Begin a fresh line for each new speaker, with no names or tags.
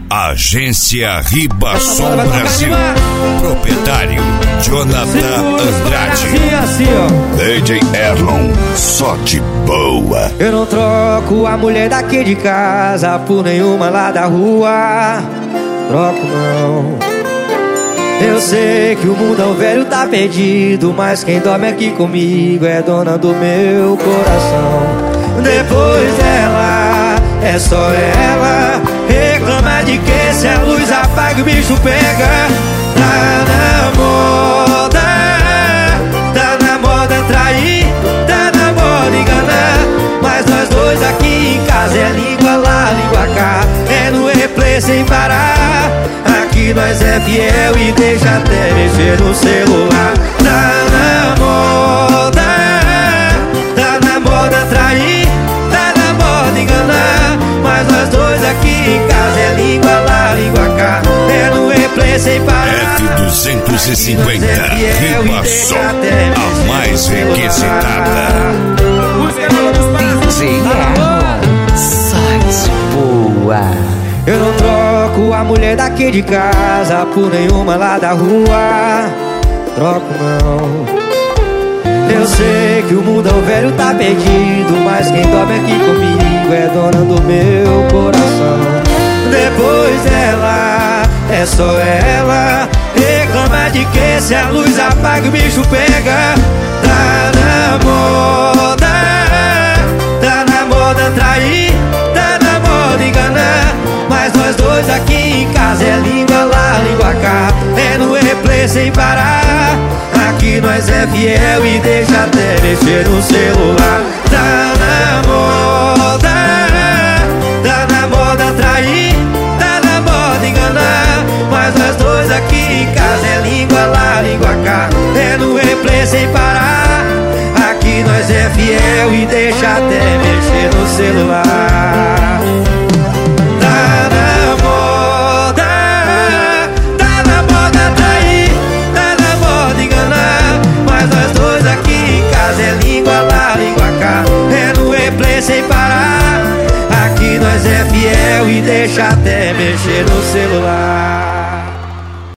Agência Ribação Brasil. Proprietário Jonathan Andrade. DJ Erlon, só de boa.
Eu não troco a mulher daqui de casa por nenhuma lá da rua. Troco não. Eu sei que o mundão velho tá perdido, mas quem dorme aqui comigo é dona do meu coração. Depois dela, é só ela. Reclama de que se a luz apaga o bicho pega. Tá na moda trair, tá na moda enganar. Mas nós dois aqui em casa é língua lá, língua cá. É no replay sem parar. Aqui nós é fiel e deixa até mexer no celular. Tá na moda trair, tá na moda enganar. Mas nós dois aqui em casa é língua lá, língua cá. É no replay sem parar.
F250 Ribação, a mais requisitada.
Sai boa. Eu não troco a mulher daqui de casa por nenhuma lá da rua. Troco não. Eu sei que o mundão velho tá perdido, mas quem dorme aqui comigo é dona do meu coração. Depois dela, é só ela. Reclama de que se a luz apaga o bicho pega. Tá na moda trair, tá na moda enganar. Mas nós dois aqui em casa é língua lá, língua cá. É no replay sem parar. Aqui nós é fiel e deixa até mexer no celular. Tá na moda trair, tá na moda enganar. Mas nós dois aqui em casa é língua lá, língua cá. É no replay sem parar. Aqui nós é fiel e deixa até mexer no celular. Tá na moda trair, tá na moda enganar. Mas nós dois aqui em casa é língua lá, língua cá. É no replay sem parar. Aqui nós é fiel e deixa até mexer no celular.